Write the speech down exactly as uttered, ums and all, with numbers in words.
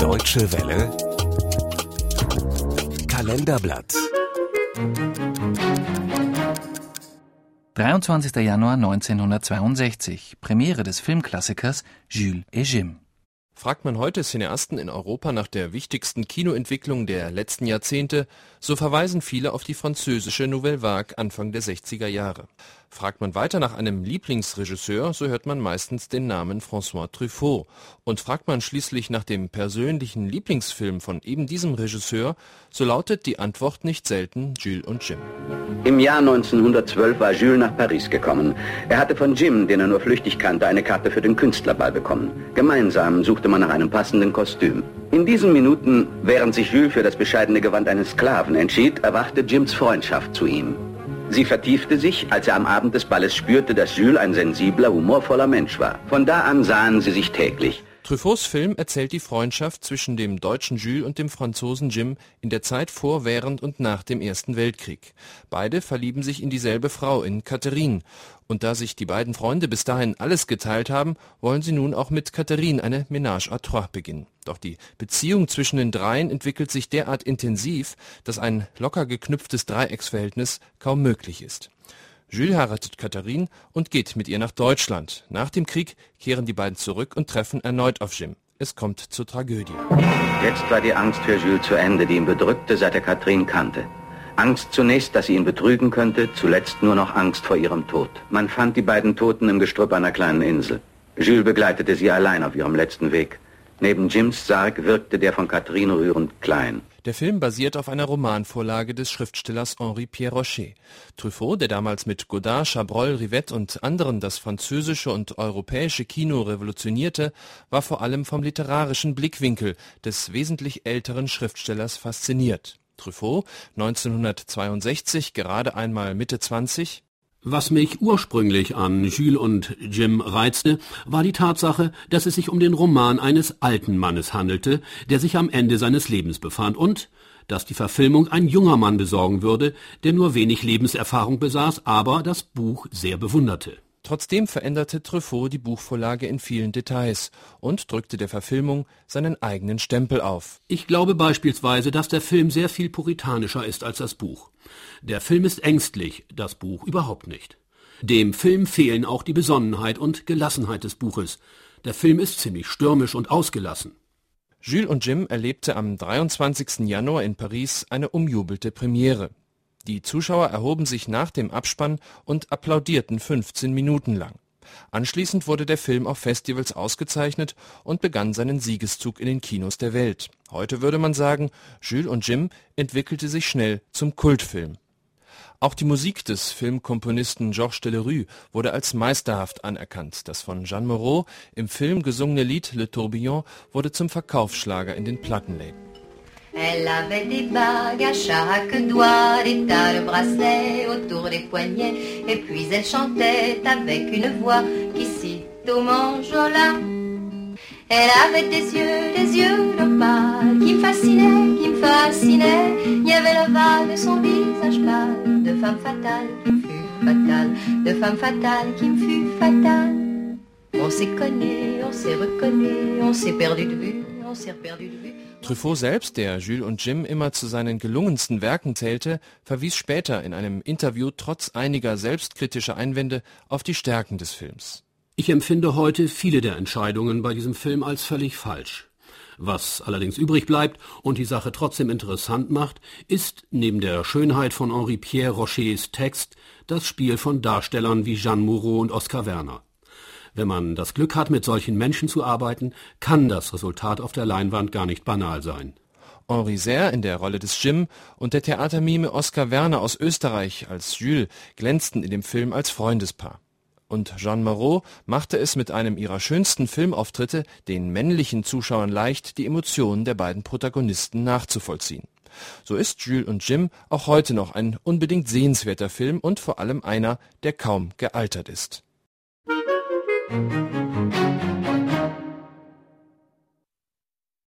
Deutsche Welle Kalenderblatt dreiundzwanzigster Januar neunzehnhundertzweiundsechzig, Premiere des Filmklassikers Jules et Jim. Fragt man heute Cineasten in Europa nach der wichtigsten Kinoentwicklung der letzten Jahrzehnte, so verweisen viele auf die französische Nouvelle Vague Anfang der sechziger Jahre. Fragt man weiter nach einem Lieblingsregisseur, so hört man meistens den Namen François Truffaut. Und fragt man schließlich nach dem persönlichen Lieblingsfilm von eben diesem Regisseur, so lautet die Antwort nicht selten Jules und Jim. Im Jahr neunzehnhundertzwölf war Jules nach Paris gekommen. Er hatte von Jim, den er nur flüchtig kannte, eine Karte für den Künstlerball bekommen. Gemeinsam suchte man nach einem passenden Kostüm. In diesen Minuten, während sich Jules für das bescheidene Gewand eines Sklaven entschied, erwachte Jims Freundschaft zu ihm. Sie vertiefte sich, als er am Abend des Balles spürte, dass Jules ein sensibler, humorvoller Mensch war. Von da an sahen sie sich täglich. Truffauts Film erzählt die Freundschaft zwischen dem deutschen Jules und dem Franzosen Jim in der Zeit vor, während und nach dem Ersten Weltkrieg. Beide verlieben sich in dieselbe Frau, in Catherine. Und da sich die beiden Freunde bis dahin alles geteilt haben, wollen sie nun auch mit Catherine eine Ménage à trois beginnen. Doch die Beziehung zwischen den dreien entwickelt sich derart intensiv, dass ein locker geknüpftes Dreiecksverhältnis kaum möglich ist. Jules heiratet Catherine und geht mit ihr nach Deutschland. Nach dem Krieg kehren die beiden zurück und treffen erneut auf Jim. Es kommt zur Tragödie. Jetzt war die Angst für Jules zu Ende, die ihn bedrückte, seit er Catherine kannte. Angst zunächst, dass sie ihn betrügen könnte, zuletzt nur noch Angst vor ihrem Tod. Man fand die beiden Toten im Gestrüpp einer kleinen Insel. Jules begleitete sie allein auf ihrem letzten Weg. Neben Jims Sarg wirkte der von Catherine rührend klein. Der Film basiert auf einer Romanvorlage des Schriftstellers Henri Pierre Rocher. Truffaut, der damals mit Godard, Chabrol, Rivette und anderen das französische und europäische Kino revolutionierte, war vor allem vom literarischen Blickwinkel des wesentlich älteren Schriftstellers fasziniert. Truffaut, neunzehnhundertzweiundsechzig, gerade einmal Mitte zwanzig. Was mich ursprünglich an Jules und Jim reizte, war die Tatsache, dass es sich um den Roman eines alten Mannes handelte, der sich am Ende seines Lebens befand, und dass die Verfilmung ein junger Mann besorgen würde, der nur wenig Lebenserfahrung besaß, aber das Buch sehr bewunderte. Trotzdem veränderte Truffaut die Buchvorlage in vielen Details und drückte der Verfilmung seinen eigenen Stempel auf. Ich glaube beispielsweise, dass der Film sehr viel puritanischer ist als das Buch. Der Film ist ängstlich, das Buch überhaupt nicht. Dem Film fehlen auch die Besonnenheit und Gelassenheit des Buches. Der Film ist ziemlich stürmisch und ausgelassen. Jules und Jim erlebte am dreiundzwanzigsten Januar in Paris eine umjubelte Premiere. Die Zuschauer erhoben sich nach dem Abspann und applaudierten fünfzehn Minuten lang. Anschließend wurde der Film auf Festivals ausgezeichnet und begann seinen Siegeszug in den Kinos der Welt. Heute würde man sagen, Jules und Jim entwickelte sich schnell zum Kultfilm. Auch die Musik des Filmkomponisten Georges Delerue wurde als meisterhaft anerkannt. Das von Jeanne Moreau im Film gesungene Lied Le Tourbillon wurde zum Verkaufsschlager in den Plattenläden. Elle avait des bagues à chaque doigt, des tas de bracelets autour des poignets, et puis elle chantait avec une voix qui cite au manjola. Elle avait des yeux, des yeux d'opale, qui me fascinaient, qui me fascinaient. Il y avait l'ovale de son visage pâle, de femme fatale qui me fut fatale, de femme fatale qui me fut fatale. On s'est connu, on s'est reconnu, on s'est perdu de vue, on s'est perdu de vue. Truffaut selbst, der Jules und Jim immer zu seinen gelungensten Werken zählte, verwies später in einem Interview trotz einiger selbstkritischer Einwände auf die Stärken des Films. Ich empfinde heute viele der Entscheidungen bei diesem Film als völlig falsch. Was allerdings übrig bleibt und die Sache trotzdem interessant macht, ist neben der Schönheit von Henri Pierre Rochers Text das Spiel von Darstellern wie Jeanne Moreau und Oskar Werner. Wenn man das Glück hat, mit solchen Menschen zu arbeiten, kann das Resultat auf der Leinwand gar nicht banal sein. Henri Serre in der Rolle des Jim und der Theatermime Oskar Werner aus Österreich als Jules glänzten in dem Film als Freundespaar. Und Jeanne Moreau machte es mit einem ihrer schönsten Filmauftritte den männlichen Zuschauern leicht, die Emotionen der beiden Protagonisten nachzuvollziehen. So ist Jules und Jim auch heute noch ein unbedingt sehenswerter Film und vor allem einer, der kaum gealtert ist. Thank you.